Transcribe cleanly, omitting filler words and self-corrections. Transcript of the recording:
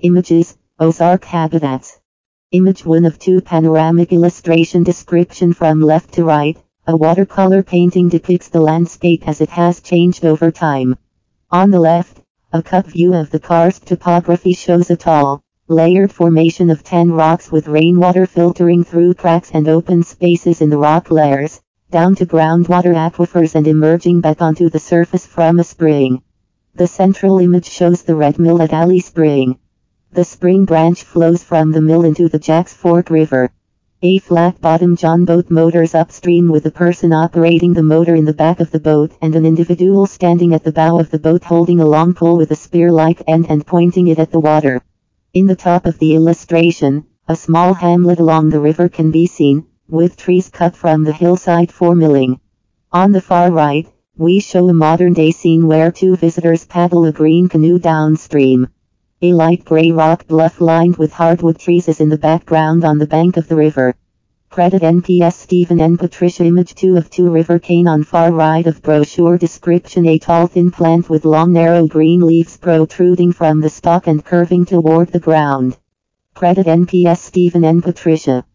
Images, Ozark Habitats. Image 1 of 2 panoramic illustration description from left to right. A watercolor painting depicts the landscape as it has changed over time. On the left, a cut view of the karst topography shows a tall, layered formation of 10 rocks with rainwater filtering through cracks and open spaces in the rock layers, down to groundwater aquifers and emerging back onto the surface from a spring. The central image shows the red mill at Alley Spring. The spring branch flows from the mill into the Jacks Fork River. A flat-bottom John boat motors upstream with a person operating the motor in the back of the boat and an individual standing at the bow of the boat holding a long pole with a spear-like end and pointing it at the water. In the top of the illustration, a small hamlet along the river can be seen, with trees cut from the hillside for milling. On the far right, we show a modern-day scene where 2 visitors paddle a green canoe downstream. A light gray rock bluff lined with hardwood trees is in the background on the bank of the river. Credit NPS Stephen and Patricia. Image 2 of 2 River cane on far right of brochure description. A tall thin plant with long narrow green leaves protruding from the stalk and curving toward the ground. Credit NPS Stephen and Patricia.